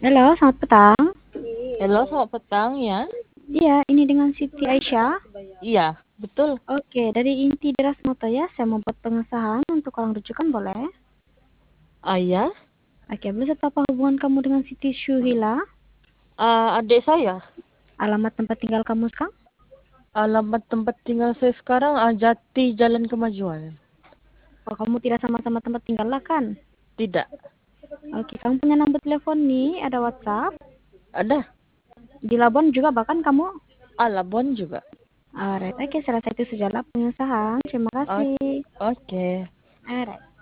Halo, selamat petang. Halo, selamat petang ya. Iya, ini dengan Siti Aisyah. Iya, betul. Oke, dari Inti Deras Moto ya, saya mau buat pengesahan untuk uang rujukan boleh? Ayah, Oke, boleh apa hubungan kamu dengan Siti Syuhila? adik saya. Alamat tempat tinggal kamu sekarang? Alamat tempat tinggal saya sekarang Jati Jalan Kemajuan. Oh, kamu tidak sama-sama tempat tinggal lah kan? Tidak. Oke, kamu punya nomor telepon nih, ada WhatsApp. Ada. Di Labuan juga bahkan kamu? Labuan juga. Alright, oke, selesai itu sajalah pengesahan. Terima O- kasih. Oke. Alright.